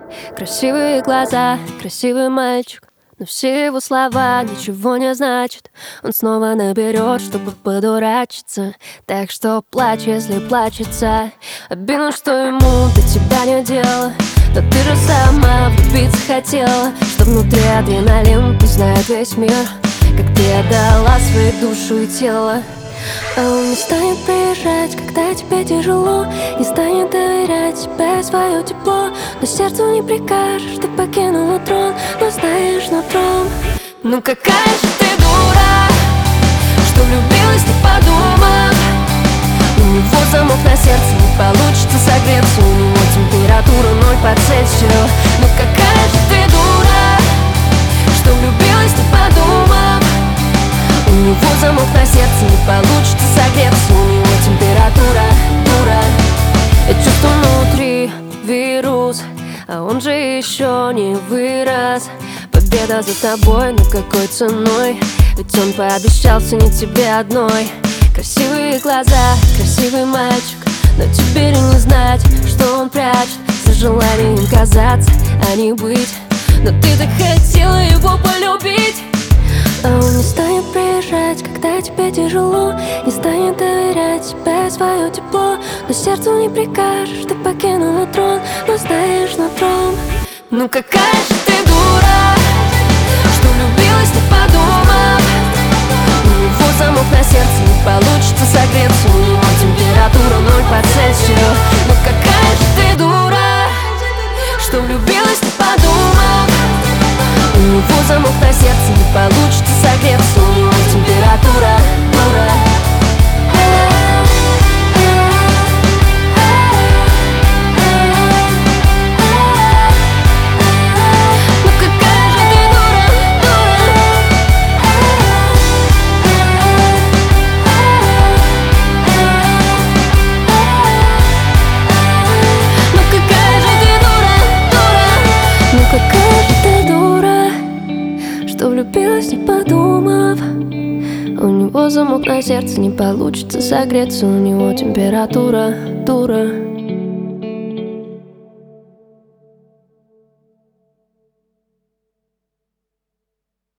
Красивые глаза, красивый мальчик, но все его слова ничего не значат. Он снова наберет, чтобы подурачиться. Так что плачь, если плачется. Обидно, что ему до тебя не дело, но ты же сама влюбиться хотела. Что внутри адреналин, пусть знает весь мир, как ты отдала свою душу и тело. А он не станет приезжать, когда тебе тяжело, не станет доверять тебе свое тепло. Но сердцу не прикажешь, ты покинула трон, но знаешь нутром. Ну какая же ты дура, что влюбилась, не подумав. У него замок на сердце, не получится согреться. У него температура 0 по Цельсию. Ну какая же ты дура, что влюбилась, не подумав. У него замок на сердце, не получится согреться. У него температура, дура. Я чувствую внутри вирус, а он же еще не вырос. Победа за тобой, но какой ценой? Ведь он пообещал ценить тебе одной. Красивые глаза, красивый мальчик, но теперь и не знать, что он прячет за желанием казаться, а не быть. Но ты так хотела его полюбить. А он не станет приезжать, когда тебе тяжело, не станет доверять тебе свое тепло. Но сердцу не прикажешь, ты покинула трон, но знаешь нутром. Ну какая же ты дура, что влюбилась, не подумав. У него замок на сердце, не получится согреться. У него температура 0 по Цельсию. Ну какая же ты дура, что влюбилась, не подумав. У него замок на сердце, не получится согреться. У него температура, дура. Ну какая же ты дура, дура. Ну какая же ты дура, дура. Ну какая же ты дура, что влюбилась, не подумав. У него замок на сердце, не получится согреться. У него температура, дура.